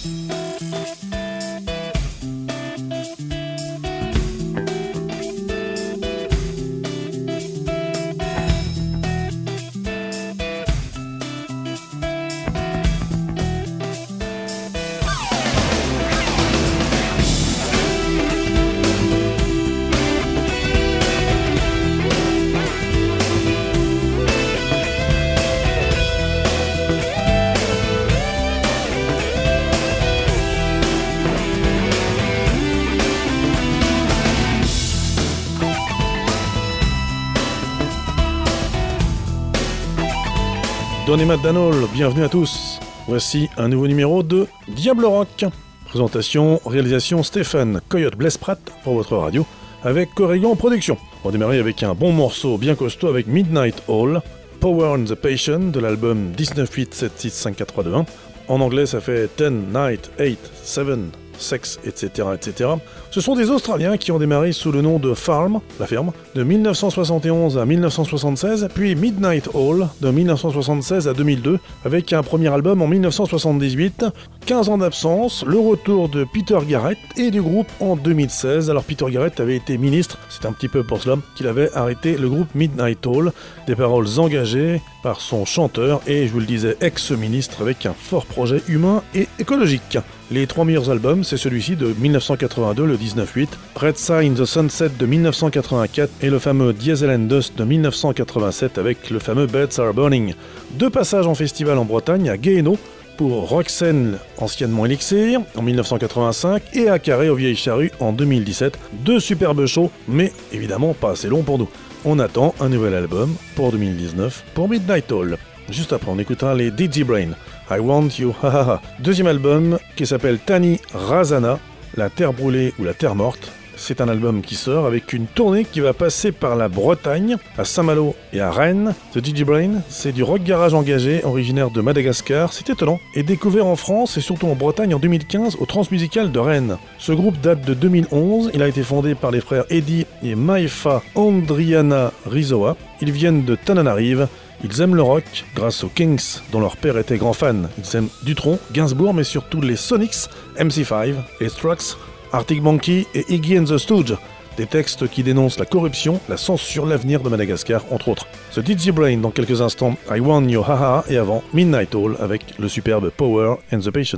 Don et Matt Danol, bienvenue à tous. Voici un nouveau numéro de Diable Rock. Présentation, réalisation Stéphane Coyote Blespratt pour votre radio, avec Corrigan en production. On va démarrer avec un bon morceau bien costaud avec Midnight Hall, Power and the Passion de l'album 19-8-7-6-5-4-3-2-1. En anglais ça fait 10, Night, 8, 7, Sex, etc., etc. Ce sont des Australiens qui ont démarré sous le nom de Farm, la ferme, de 1971 à 1976, puis Midnight Hall de 1976 à 2002, avec un premier album en 1978, 15 ans d'absence, le retour de Peter Garrett et du groupe en 2016. Alors Peter Garrett avait été ministre, c'est un petit peu pour cela qu'il avait arrêté le groupe Midnight Hall, des paroles engagées par son chanteur et, je vous le disais, ex-ministre avec un fort projet humain et écologique. Les trois meilleurs albums, c'est celui-ci de 1982, le 19-8, Red Sign the Sunset de 1984 et le fameux Diesel and Dust de 1987 avec le fameux Beds Are Burning. Deux passages en festival en Bretagne à Guéhenno pour Roxen, anciennement Elixir, en 1985 et à Carré aux Vieilles Charrues en 2017. Deux superbes shows, mais évidemment pas assez longs pour nous. On attend un nouvel album pour 2019 pour Midnight Hall. Juste après, on écoutera les Digibrain, I Want You, ha ha ha. Deuxième album qui s'appelle Tani Razana, La Terre Brûlée ou La Terre Morte. C'est un album qui sort avec une tournée qui va passer par la Bretagne, à Saint-Malo et à Rennes. The Digibrain, c'est du rock garage engagé, originaire de Madagascar, c'est étonnant, et découvert en France et surtout en Bretagne en 2015 au Transmusical de Rennes. Ce groupe date de 2011, il a été fondé par les frères Eddie et Maifa Andriana Rizoa. Ils viennent de Tananarive. Ils aiment le rock grâce aux Kings, dont leur père était grand fan. Ils aiment Dutronc, Gainsbourg, mais surtout les Sonics, MC5, les Strokes, Arctic Monkey et Iggy and the Stooges. Des textes qui dénoncent la corruption, la censure, l'avenir de Madagascar, entre autres. The Digibrain dans quelques instants, I Want You Haha, et avant Midnight Hall avec le superbe Power and the Passion.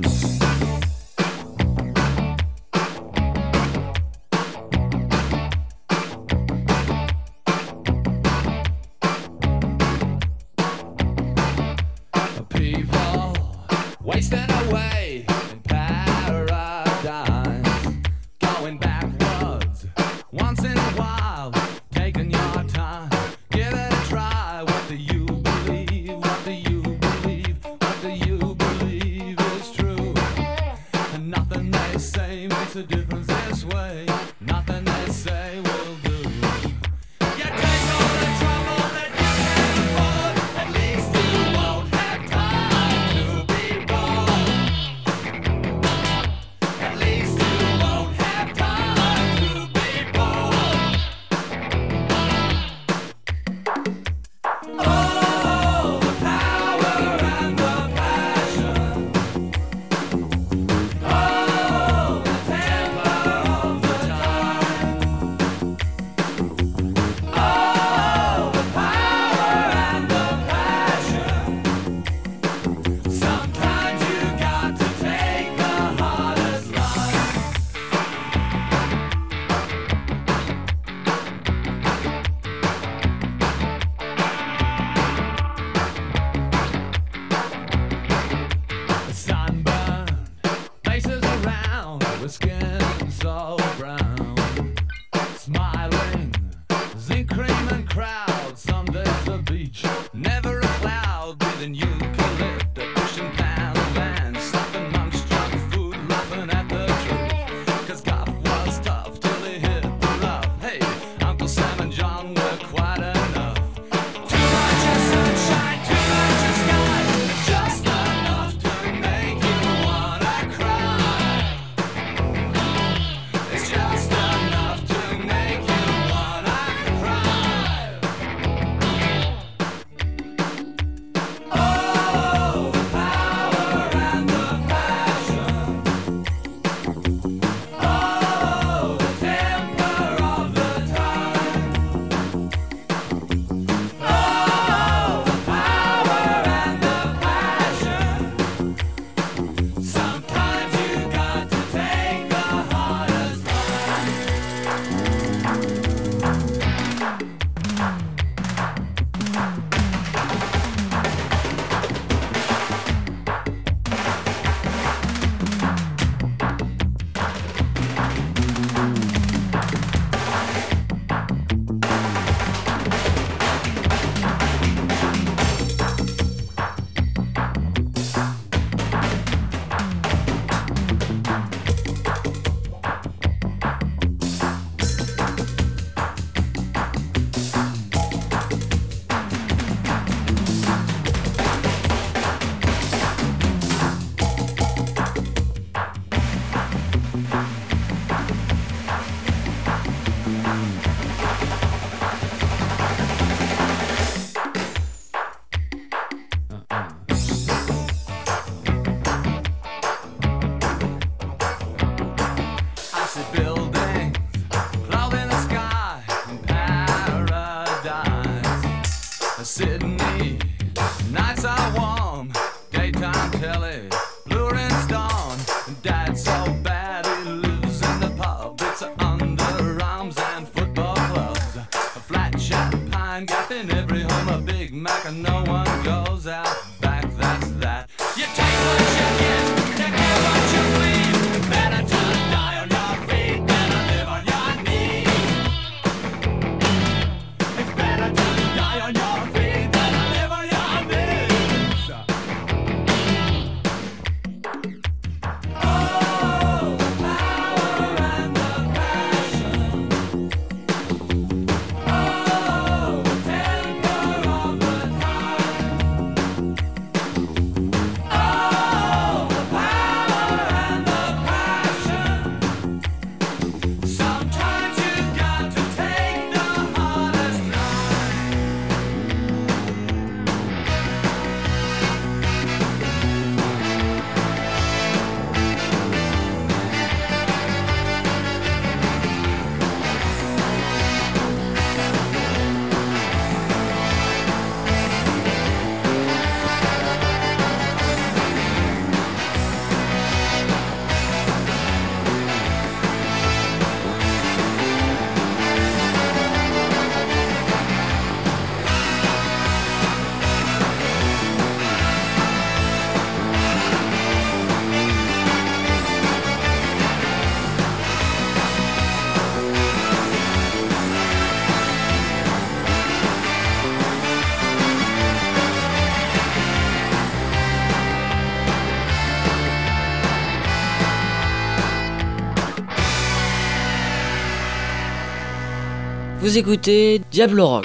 Vous écoutez Diablo Rock.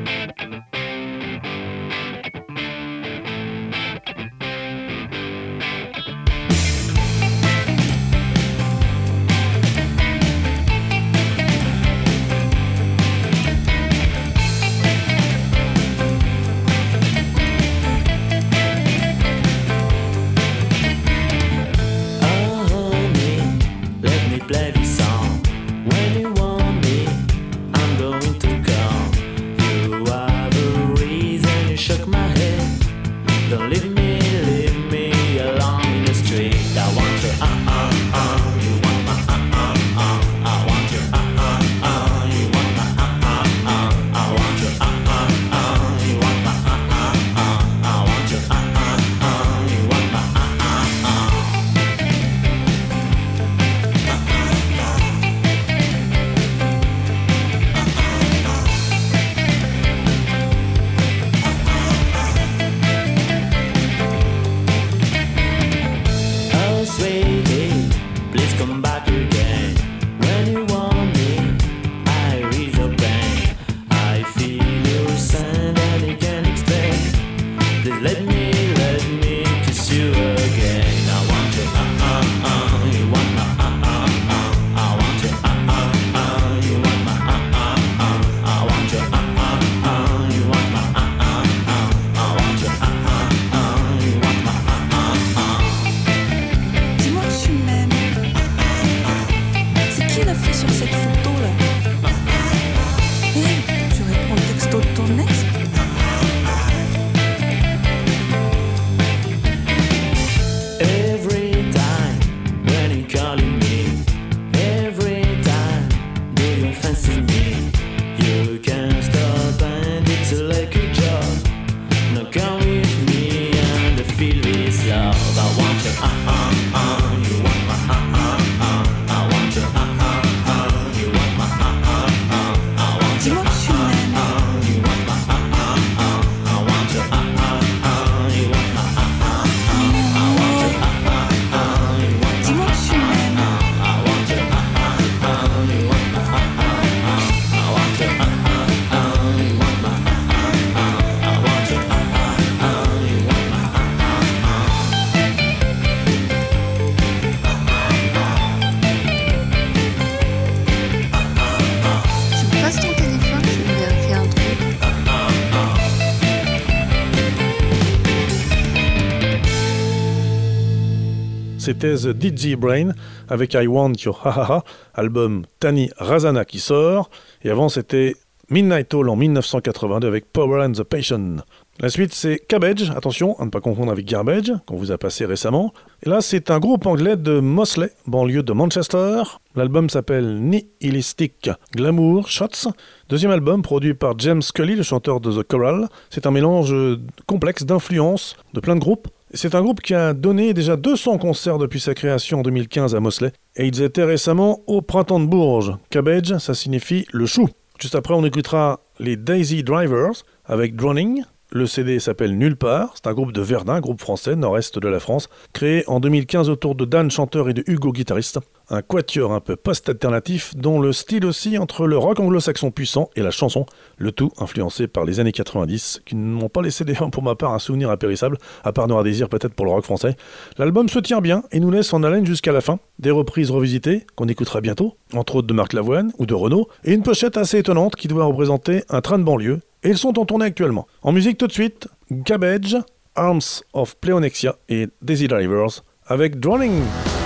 C'était The Dizzy Brain avec I Want Your Ha Ha Ha, album Tani Razana qui sort, et avant c'était Midnight Hall en 1982 avec Power and the Passion. La suite c'est Cabbage, attention à ne pas confondre avec Garbage, qu'on vous a passé récemment. Et là c'est un groupe anglais de Moseley, banlieue de Manchester. L'album s'appelle Nihilistic Glamour Shots. Deuxième album produit par James Scully, le chanteur de The Coral. C'est un mélange complexe d'influences de plein de groupes. C'est un groupe qui a donné déjà 200 concerts depuis sa création en 2015 à Moseley. Et ils étaient récemment au Printemps de Bourges. Cabbage, ça signifie le chou. Juste après, on écoutera les Daisy Drivers avec Drowning. Le CD s'appelle Nulle part, c'est un groupe de Verdun, groupe français, nord-est de la France, créé en 2015 autour de Dan, chanteur, et de Hugo, guitariste. Un quatuor un peu post-alternatif, dont le style aussi entre le rock anglo-saxon puissant et la chanson, le tout influencé par les années 90, qui ne m'ont pas laissé d'ailleurs pour ma part un souvenir impérissable, à part Noir Désir peut-être pour le rock français. L'album se tient bien et nous laisse en haleine jusqu'à la fin. Des reprises revisitées, qu'on écoutera bientôt, entre autres de Marc Lavoine ou de Renaud, et une pochette assez étonnante qui doit représenter un train de banlieue. Et ils sont en tournée actuellement. En musique tout de suite, Cabbage, Arms of Pleonexia et Daisy Drivers avec Drowning.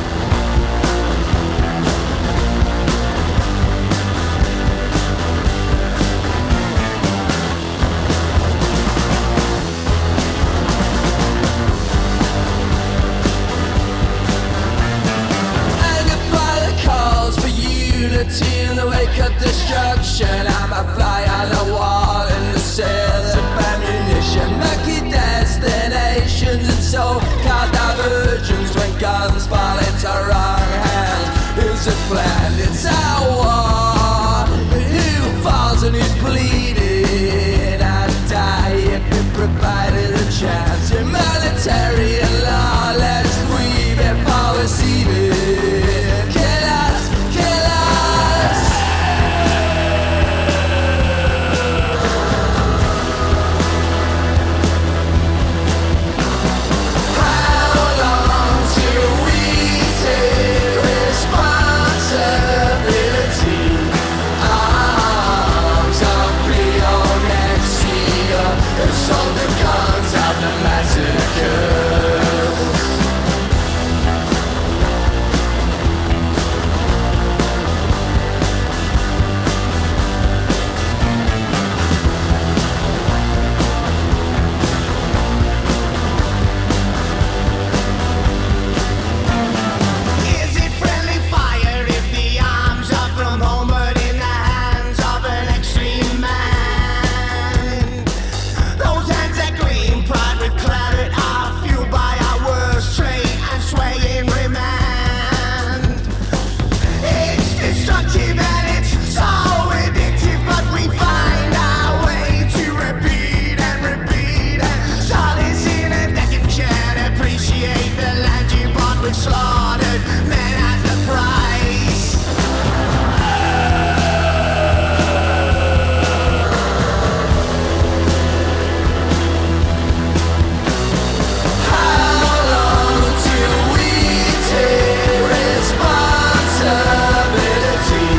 It's our war. Who falls and who's bleeding? I'd die if it provided a chance. Humanitarian law, let's we before we see it. Kill us, kill us. man has the price. How long till we take responsibility?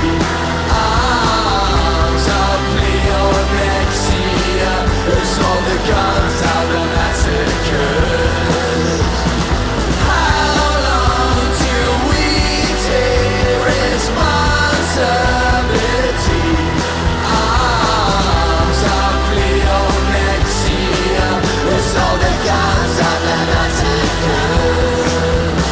Arms of pleonexia, who's all the guns out the massacres? How long till we take responsibility? Arms of pleonexia, who's all the guns out the massacres?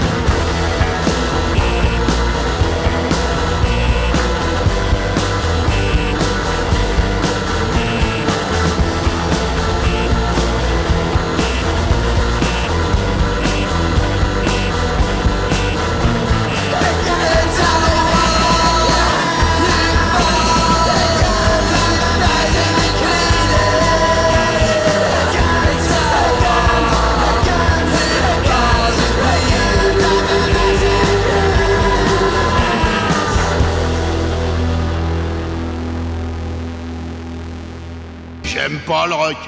J'aime pas le rock.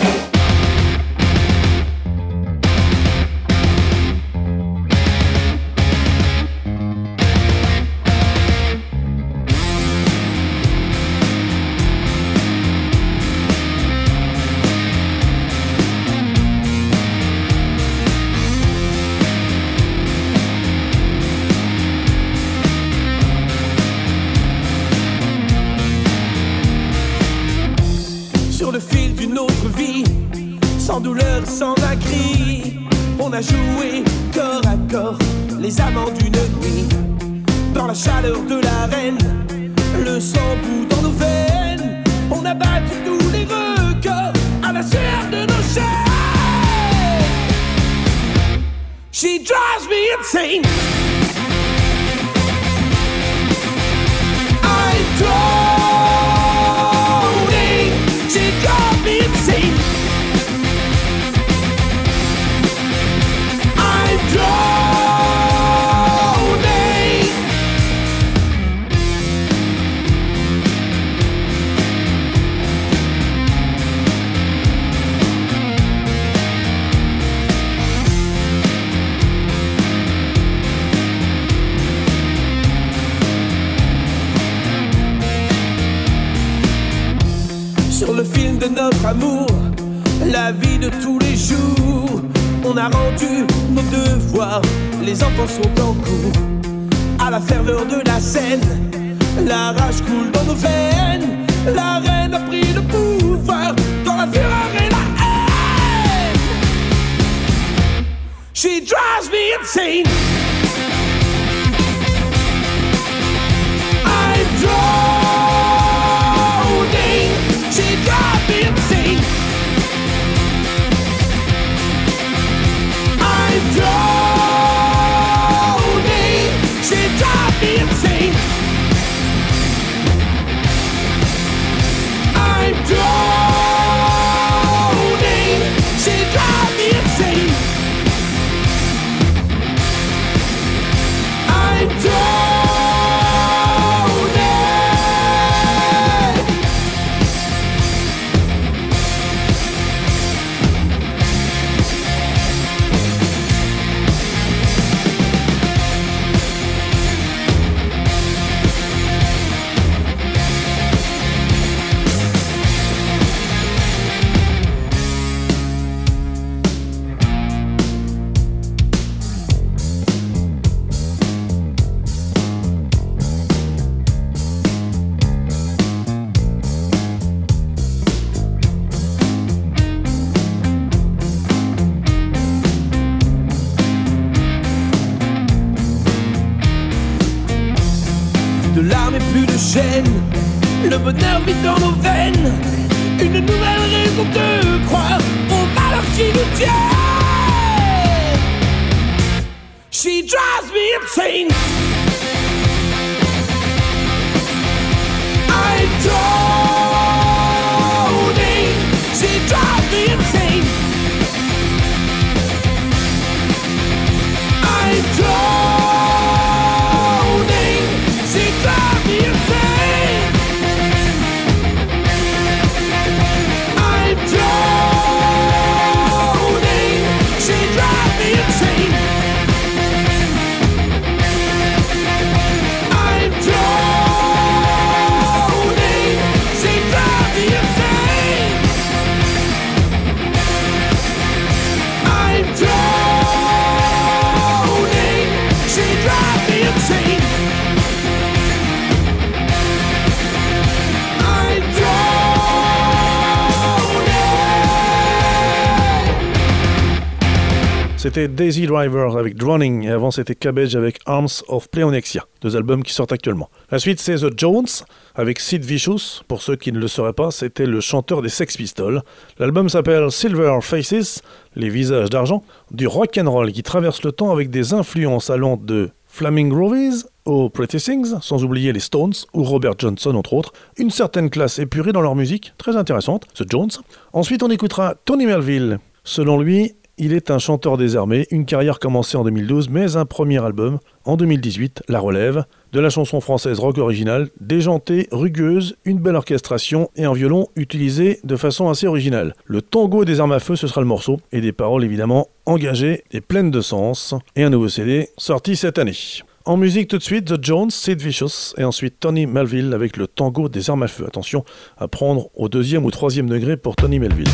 Sur le fil d'une autre vie, sans douleur, sans vainquerie, on a joué corps à corps les amants d'une nuit. Dans la chaleur de l'arène, le sang bout dans nos veines, on a battu tous les records à la sueur de nos chaînes. She drives me insane. I droning. She drives me insane. I'm droning. Sur le film de notre amour, la vie de tous les jours, on a rendu nos devoirs, les enfants sont en cours. À la ferveur de la scène, la rage coule dans nos veines, la reine a pris le pouvoir dans la fureur et la haine. She drives me insane. I'm droning. She drives me insane. I'm droning. She drives me insane. I'm droning. She drives me insane. I'm droning. De larmes et plus de chaînes, le bonheur vit dans nos veines. Une nouvelle raison de croire aux valeurs qui nous tiennent. She drives me insane. I'm droning. She drives me insane. I'm droning. C'était Daisy Driver avec Drowning et avant c'était Cabbage avec Arms of Pleonexia, 2 albums qui sortent actuellement. La suite c'est The Jones avec Sid Vicious, pour ceux qui ne le sauraient pas, c'était le chanteur des Sex Pistols. L'album s'appelle Silver Faces, les visages d'argent, du rock'n'roll qui traverse le temps avec des influences allant de Flaming Groovies aux Pretty Things, sans oublier les Stones ou Robert Johnson entre autres, une certaine classe épurée dans leur musique, très intéressante, The Jones. Ensuite on écoutera Tony Melville. Selon lui, il est un chanteur désarmé, une carrière commencée en 2012, mais un premier album, en 2018, La Relève, de la chanson française rock originale, déjantée, rugueuse, une belle orchestration et un violon utilisé de façon assez originale. Le tango des armes à feu, ce sera le morceau, et des paroles évidemment engagées et pleines de sens, et un nouveau CD sorti cette année. En musique tout de suite, The Jones, Sid Vicious, et ensuite Tony Melville avec le tango des armes à feu. Attention à prendre au 2e ou 3e degré pour Tony Melville.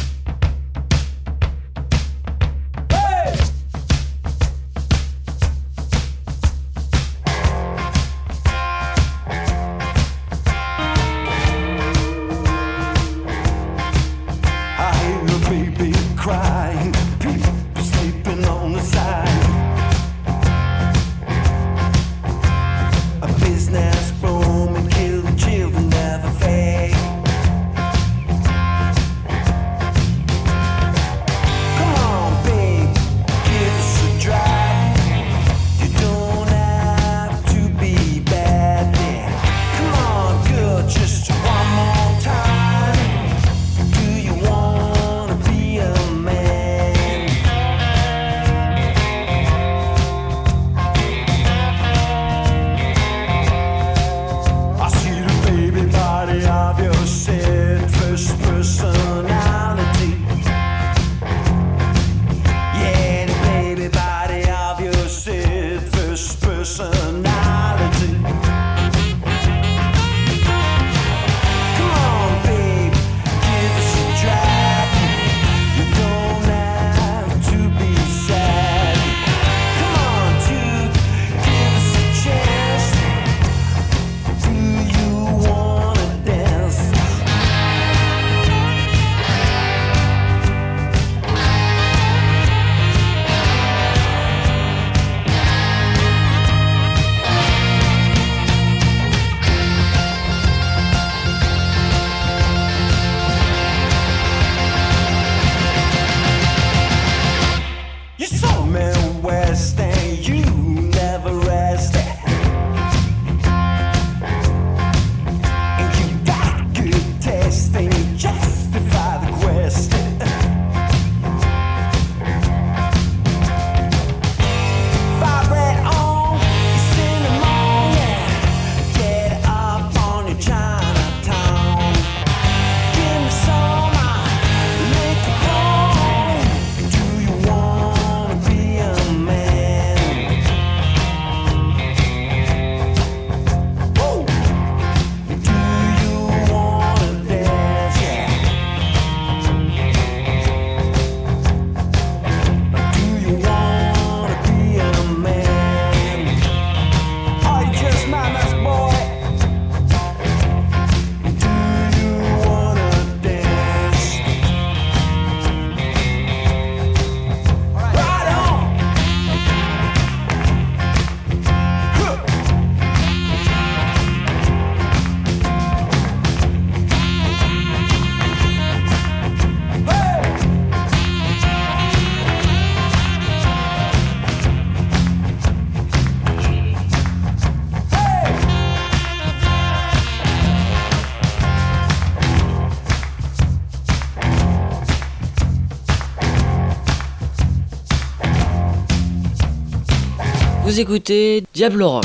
Vous écoutez Diablo Rock.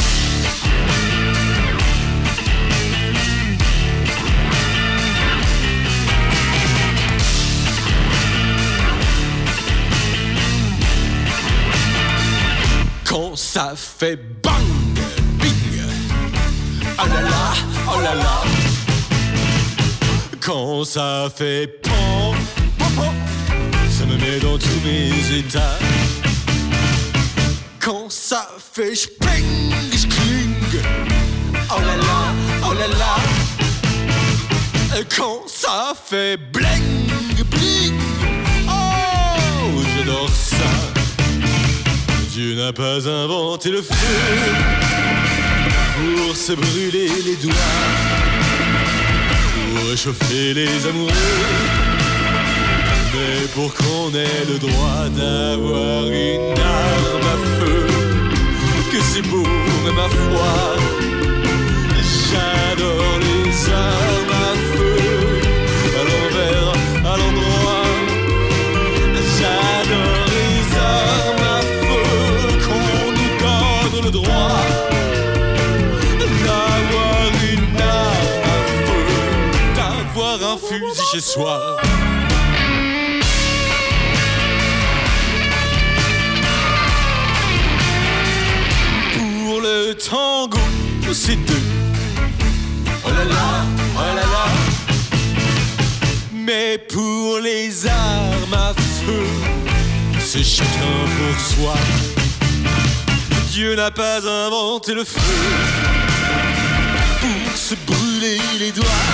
Quand ça fait bang, bing, oh là là, oh là là. Quand ça fait pan, pan, pan, ça me met dans tous mes états. Quand ça fait spring, skling, oh là là, oh là là. Quand ça fait bling, bling, oh j'adore ça. Dieu n'a pas inventé le feu pour se brûler les doigts, pour réchauffer les amoureux, mais pour qu'on ait le droit d'avoir une arme à feu. Que c'est beau, mais ma foi, j'adore les armes à feu, à l'envers, à l'endroit. J'adore les armes à feu, qu'on nous donne le droit d'avoir une arme à feu, d'avoir un fusil chez soi. Pour le tango, c'est deux. Oh là là, oh là là. Mais pour les armes à feu, c'est chacun pour soi. Dieu n'a pas inventé le feu pour se brûler les doigts,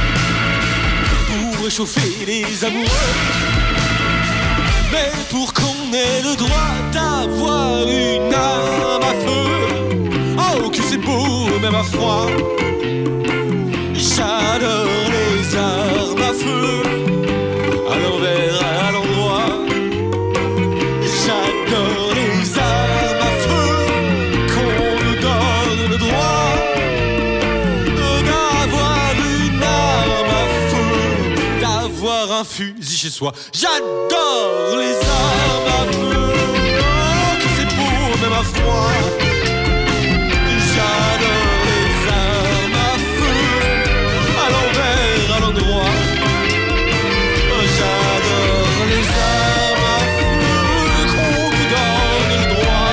pour réchauffer les amoureux, mais pour qu'on ait le droit d'avoir une arme à feu. Oh, que c'est beau, même à froid. J'adore les armes à feu, à l'envers, à l'endroit. J'adore les armes à feu, qu'on nous donne le droit d'avoir une arme à feu, d'avoir un fusil chez soi. J'adore les armes à feu, oh, que c'est beau, même à froid. J'adore les armes à feu, à l'envers, à l'endroit. J'adore les armes à feu, qu'on nous donne le droit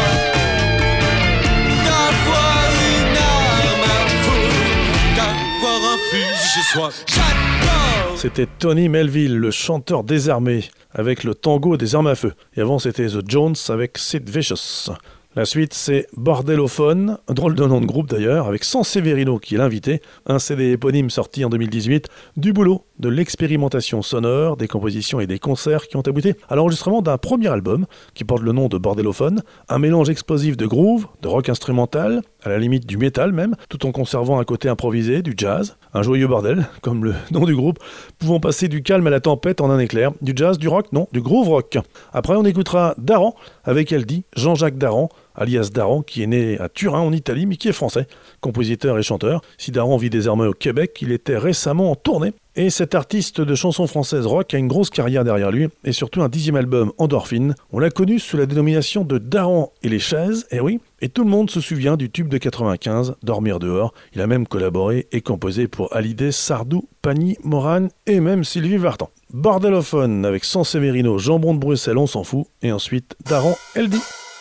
d'avoir une arme à feu, d'avoir un fusil chez soi. J'adore. C'était Tony Melville, le chanteur désarmé, avec le tango des armes à feu. Et avant, c'était The Jones avec Sid Vicious. La suite, c'est Bordelophone, un drôle de nom de groupe d'ailleurs, avec Sanseverino qui est l'invité, un CD éponyme sorti en 2018, du boulot, de l'expérimentation sonore, des compositions et des concerts qui ont abouti à l'enregistrement d'un premier album qui porte le nom de Bordelophone, un mélange explosif de groove, de rock instrumental, à la limite du métal même, tout en conservant un côté improvisé, du jazz, un joyeux bordel, comme le nom du groupe, pouvant passer du calme à la tempête en un éclair, du jazz, du rock, non, du groove rock. Après, on écoutera Daran, avec Eldi, Jean-Jacques Daran, alias Daran, qui est né à Turin en Italie, mais qui est français, compositeur et chanteur. Si Daran vit désormais au Québec, il était récemment en tournée. Et cet artiste de chansons françaises rock a une grosse carrière derrière lui, et surtout un 10e album, Endorphine. On l'a connu sous la dénomination de Daran et les chaises, et oui, et tout le monde se souvient du tube de 95, Dormir dehors. Il a même collaboré et composé pour Hallyday, Sardou, Pagny, Morane et même Sylvie Vartan. Bordelophone avec Sanseverino, Jambon de Bruxelles, on s'en fout, et ensuite Daran, Eldi.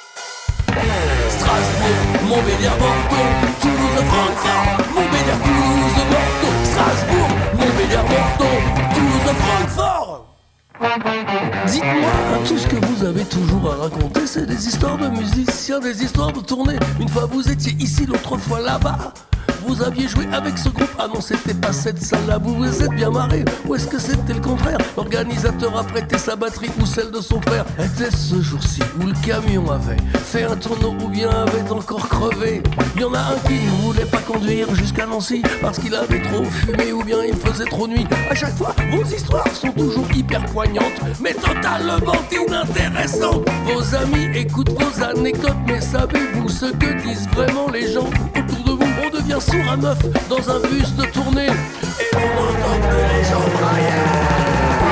Strasbourg, Montbéliard, Bordeaux, Toulouse, Francfort, Montbéliard, Toulouse, Bordeaux, Strasbourg, Montbéliard, Bordeaux, Toulouse, Francfort. Dites-moi, tout ce que vous avez toujours à raconter, c'est des histoires de musiciens, des histoires de tournées. Une fois vous étiez ici, l'autre fois là-bas. Vous aviez joué avec ce groupe, ah non c'était pas cette salle-là, vous vous êtes bien marré, ou est-ce que c'était le contraire? L'organisateur a prêté sa batterie ou celle de son frère. Était-ce ce jour-ci où le camion avait fait un tonneau ou bien avait encore crevé? Il y en a un qui ne voulait pas conduire jusqu'à Nancy parce qu'il avait trop fumé ou bien il faisait trop nuit. À chaque fois, vos histoires sont toujours hyper poignantes, mais totalement inintéressantes. Vos amis écoutent vos anecdotes, mais savez-vous ce que disent vraiment les gens autour de vous? On devient sourd à meuf dans un bus de tournée et on n'entend plus les gens brailler.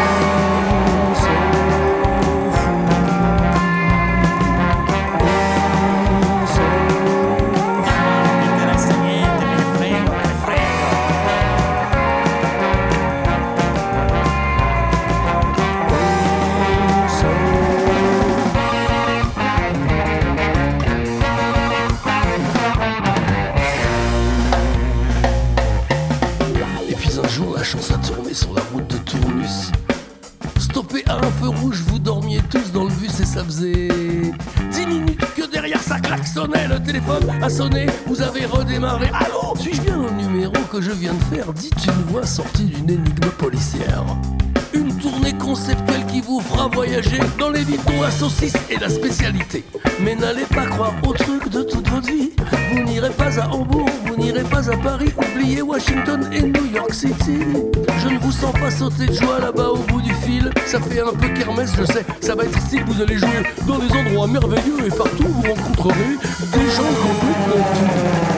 Sur la route de Tournus, stoppé à un feu rouge, vous dormiez tous dans le bus et ça faisait 10 minutes que derrière ça klaxonnait, le téléphone a sonné, vous avez redémarré. Allô, suis-je bien au numéro que je viens de faire? Dites une voix sortie d'une énigme policière. Une tournée conceptuelle qui vous fera voyager dans les villes dont la saucisse est la spécialité. Mais n'allez pas croire au truc de toute votre vie. Vous n'irez pas à Hambourg, vous n'irez pas à Paris. Oubliez Washington et New York City. Je ne vous sens pas sauter de joie là-bas au bout du fil. Ça fait un peu kermesse, je sais. Ça va être style, vous allez jouer dans des endroits merveilleux. Et partout vous rencontrerez des gens complètement fous.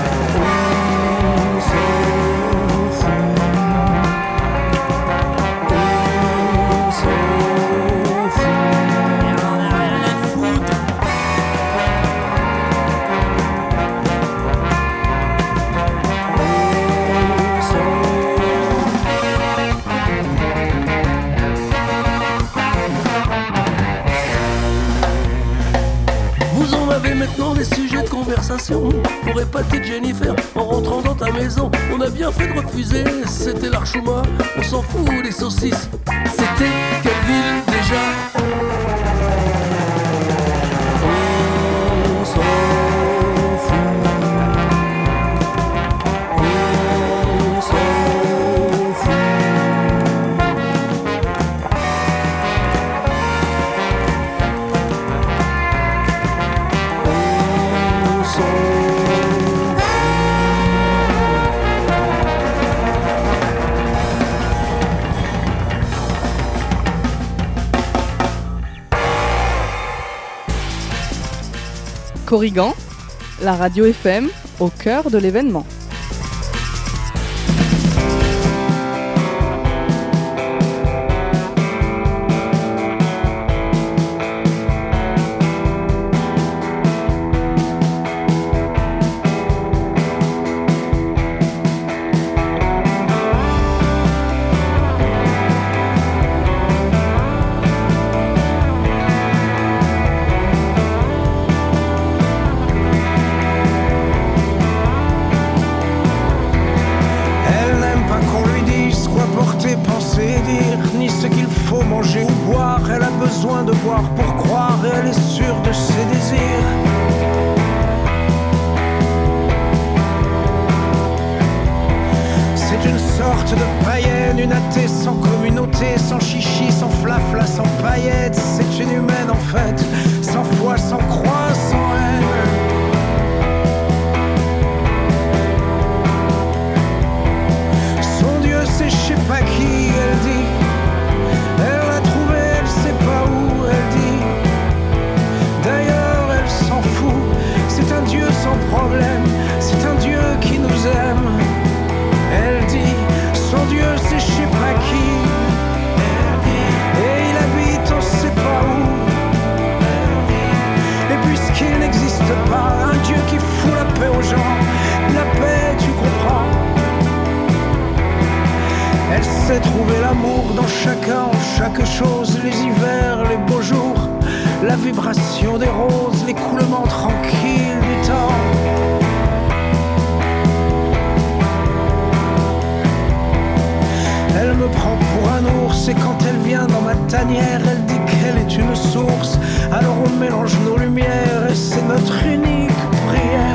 Maintenant des sujets de conversation pour épater Jennifer en rentrant dans ta maison. On a bien fait de refuser, c'était l'Archouma. On s'en fout des saucisses. C'était quelle ville déjà? On s'en fout. On s'en fout. Corrigan, la radio FM au cœur de l'événement. De voir pour croire, et elle est sûre de ses désirs. C'est une sorte de païenne, une athée sans communauté, sans chichi, sans flafla, sans paillettes. C'est une humaine en fait, sans foi, sans croix, sans haine. Son Dieu c'est je sais pas qui, elle dit. Elle l'a trouvé, elle sait pas où, elle dit. D'ailleurs elle s'en fout. C'est un Dieu sans problème, c'est un Dieu qui nous aime. Elle dit, son Dieu c'est je sais pas qui. Et il habite on sait pas où. Et puisqu'il n'existe pas un Dieu qui fout la paix aux gens, la paix tu comprends. Elle sait trouver l'amour dans chacun, en chaque chose, les hivers, les beaux jours, la vibration des roses, l'écoulement tranquille du temps. Elle me prend pour un ours et quand elle vient dans ma tanière, elle dit qu'elle est une source. Alors on mélange nos lumières et c'est notre unique prière.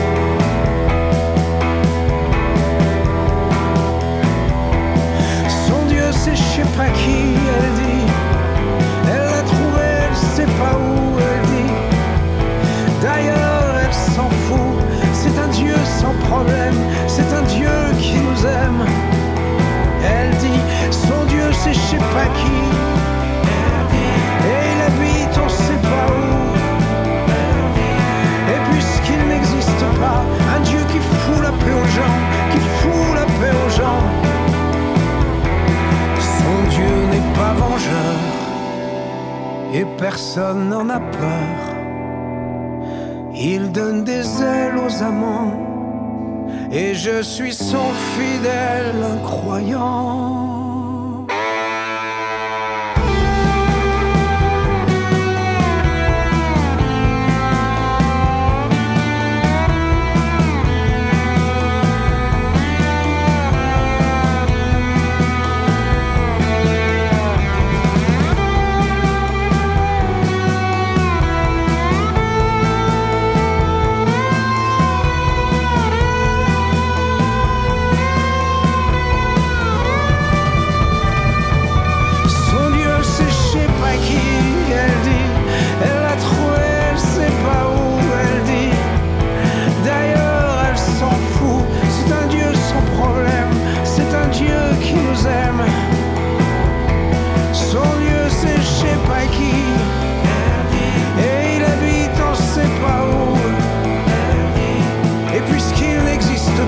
C'est je sais pas qui, elle dit. Elle l'a trouvé, elle sait pas où, elle dit. D'ailleurs elle s'en fout. C'est un Dieu sans problème, c'est un Dieu qui nous aime. Elle dit, son Dieu c'est je sais pas qui. Et il habite on sait pas où. Et puisqu'il n'existe pas un Dieu qui fout la paix aux gens, qui fout la paix aux gens. Mon Dieu n'est pas vengeur et personne n'en a peur. Il donne des ailes aux amants et je suis son fidèle incroyant.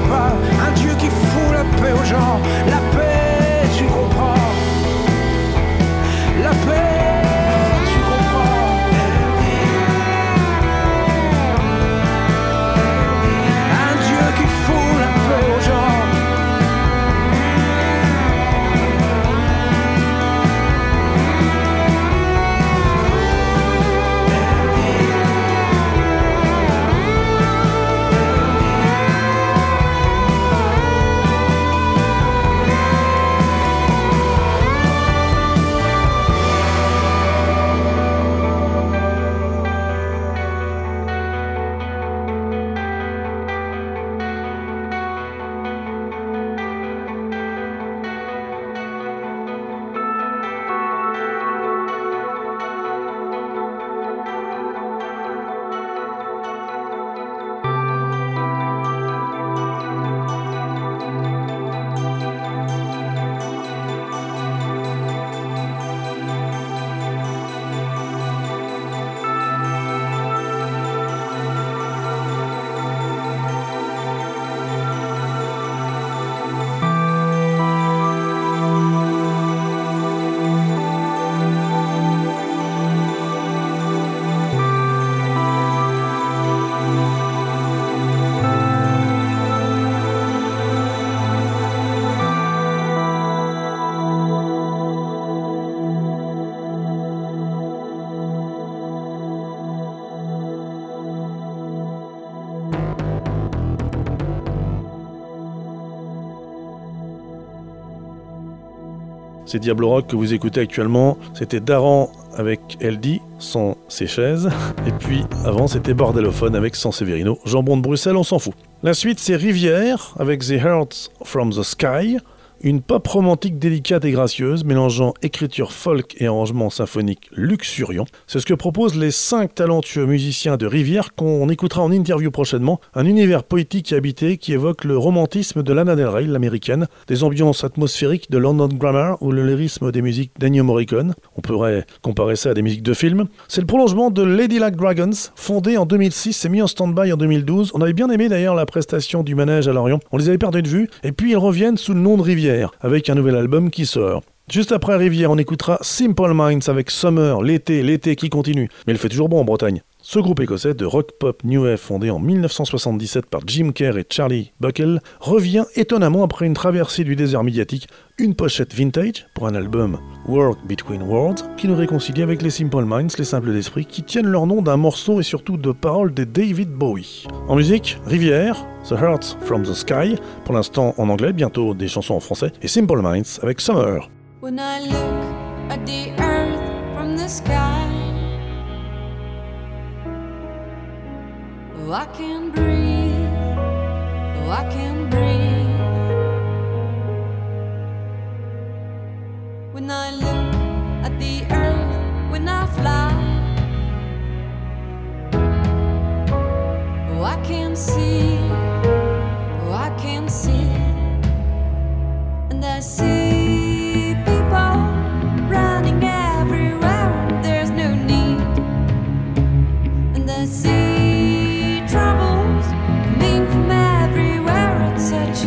pas, un Dieu qui fout la paix aux gens. La paix, tu comprends. La paix, tu comprends. Un Dieu qui fout la paix aux gens. C'est Diablo Rock que vous écoutez actuellement. C'était Daran avec LD, sans ses chaises. Et puis avant, c'était Bordelophone avec San Severino. Jambon de Bruxelles, on s'en fout. La suite, c'est Rivière avec The Hearts from the Sky. Une pop romantique délicate et gracieuse, mélangeant écriture folk et arrangement symphonique luxuriant. C'est ce que proposent les 5 talentueux musiciens de Rivière qu'on écoutera en interview prochainement. Un univers poétique et habité qui évoque le romantisme de Lana Del Rey, l'américaine, des ambiances atmosphériques de London Grammar ou le lyrisme des musiques d'Ennio Morricone. On pourrait comparer ça à des musiques de films. C'est le prolongement de Ladylike Dragons, fondé en 2006 et mis en stand-by en 2012. On avait bien aimé d'ailleurs la prestation du Manège à Lorient. On les avait perdus de vue et puis ils reviennent sous le nom de Rivière, avec un nouvel album qui sort. Juste après Rivière, on écoutera Simple Minds avec Summer, l'été qui continue. Mais il fait toujours bon en Bretagne. Ce groupe écossais de rock pop new wave fondé en 1977 par Jim Kerr et Charlie Buckle revient étonnamment après une traversée du désert médiatique, une pochette vintage pour un album World Between Worlds qui nous réconcilie avec les Simple Minds, les simples d'esprit, qui tiennent leur nom d'un morceau et surtout de paroles de David Bowie. En musique, Rivière, The Hearts from the Sky, pour l'instant en anglais, bientôt des chansons en français, et Simple Minds avec Summer. When I look at the earth from the sky, oh, I can breathe, oh, I can breathe. When I look at the earth, when I fly, oh, I can see, oh, I can see. And I see people running everywhere, and there's no need. And I see troubles coming from everywhere, it's such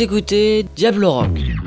Vous écoutez Diablo Rock.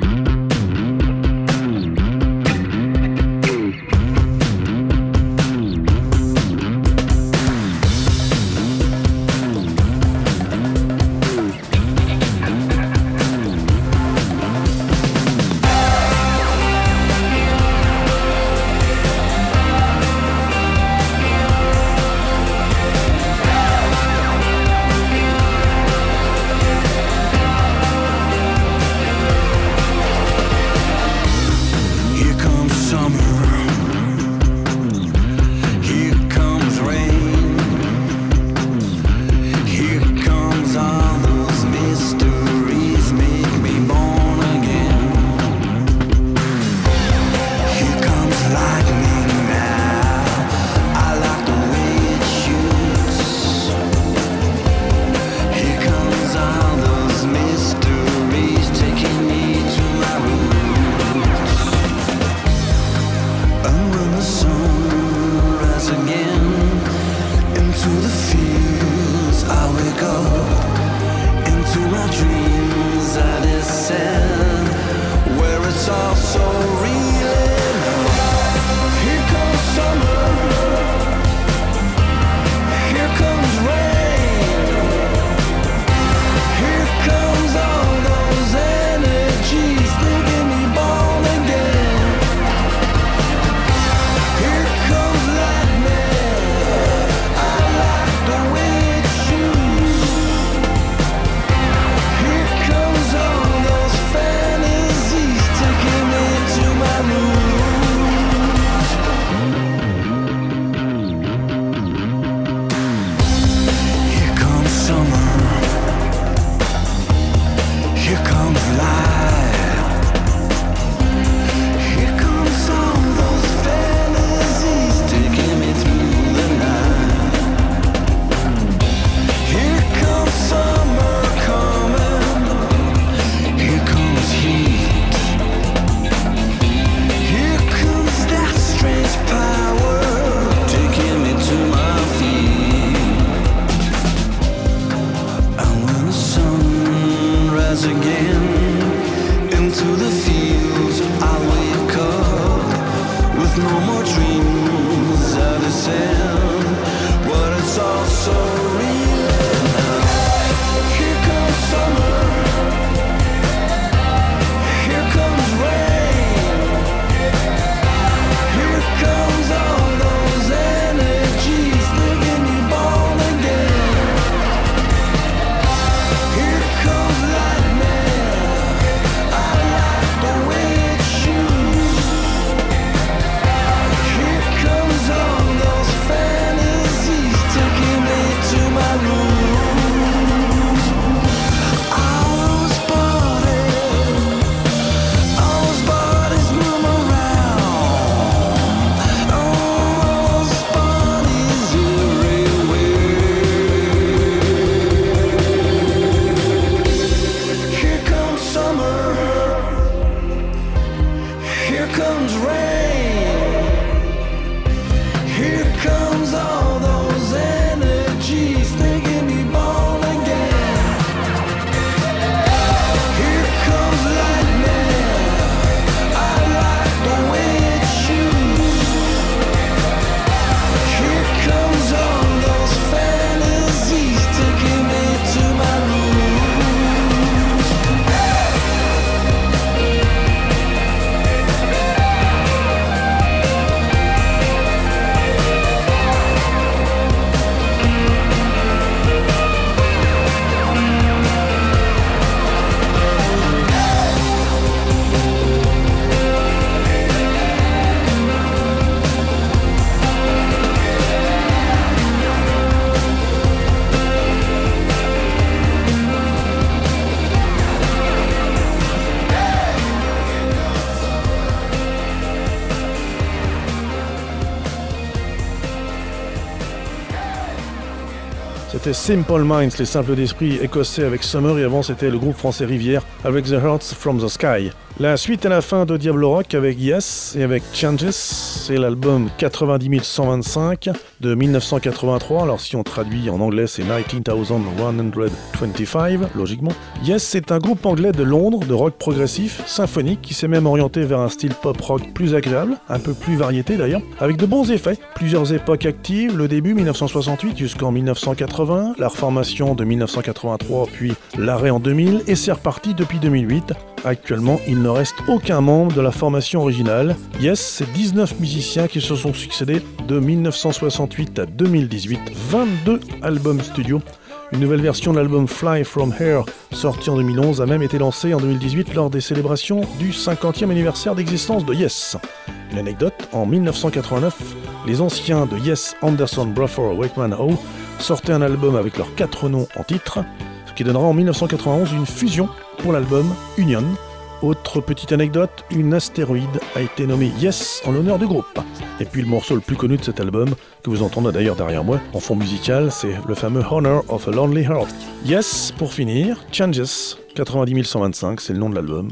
C'était Simple Minds, les simples d'esprit écossais avec Summer, et avant c'était le groupe français Rivière avec The Hearts from the Sky. La suite à la fin de Diablo Rock avec Yes et avec Changes, c'est l'album 90 125 de 1983. Alors si on traduit en anglais, c'est 19125, logiquement. Yes, c'est un groupe anglais de Londres, de rock progressif, symphonique, qui s'est même orienté vers un style pop-rock plus agréable, un peu plus variété d'ailleurs, avec de bons effets. Plusieurs époques actives, le début 1968 jusqu'en 1980, la reformation de 1983, puis l'arrêt en 2000, et c'est reparti depuis 2008. Actuellement, il ne reste aucun membre de la formation originale. Yes, c'est 19 musiciens qui se sont succédés de 1968 à 2018, 22 albums studio. Une nouvelle version de l'album Fly From Here, sorti en 2011, a même été lancée en 2018 lors des célébrations du 50e anniversaire d'existence de Yes. Une anecdote, en 1989, les anciens de Yes, Anderson, Bruffer, Wakeman, Howe, sortaient un album avec leurs 4 noms en titre, ce qui donnera en 1991 une fusion pour l'album Union. Autre petite anecdote, une astéroïde a été nommée Yes en l'honneur du groupe. Et puis le morceau le plus connu de cet album, que vous entendez d'ailleurs derrière moi, en fond musical, c'est le fameux Honor of a Lonely Heart. Yes, pour finir, Changes, 90 125, c'est le nom de l'album.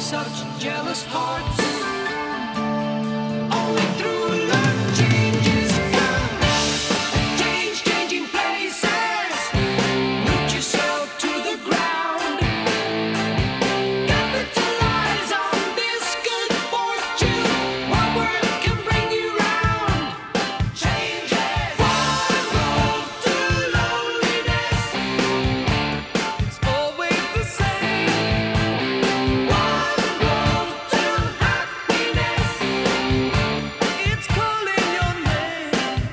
such jealous hearts. Only through love changes come. Change, changing places. Root yourself to the ground. Capitalize on this good fortune. One word can bring you round. Changes. One road to loneliness. It's always the same. One road to happiness. It's calling your name.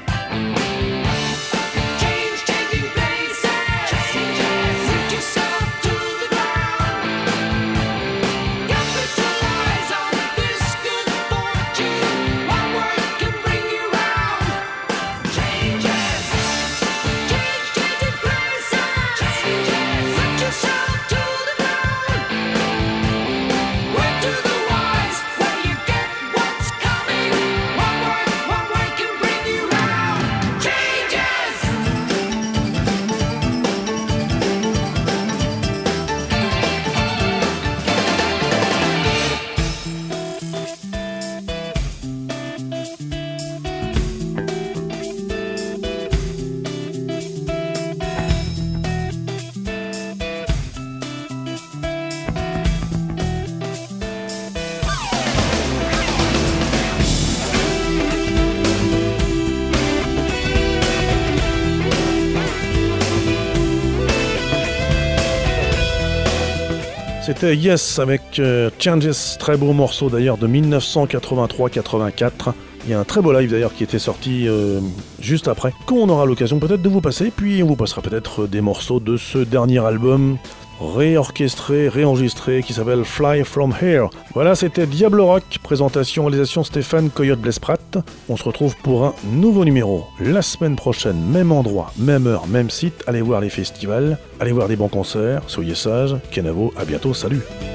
Change, changing places. Root yourself to the ground. Capitalize on this good fortune. One word can bring you round. Changes. Change, changing places. Root yourself to the ground. Word to the wise, where you get what's coming. One word can bring you round. Changes. C'était Yes avec Changes, très beau morceau d'ailleurs de 1983-84. Il y a un très beau live d'ailleurs qui était sorti juste après, qu'on aura l'occasion peut-être de vous passer, puis on vous passera peut-être des morceaux de ce dernier album réorchestré, réenregistré, qui s'appelle Fly From Here. Voilà, c'était Diable Rock, présentation, réalisation Stéphane Coyote Blesprat. On se retrouve pour un nouveau numéro la semaine prochaine, même endroit, même heure, même site. Allez voir les festivals, allez voir des bons concerts, soyez sages, Kenavo, à bientôt, salut.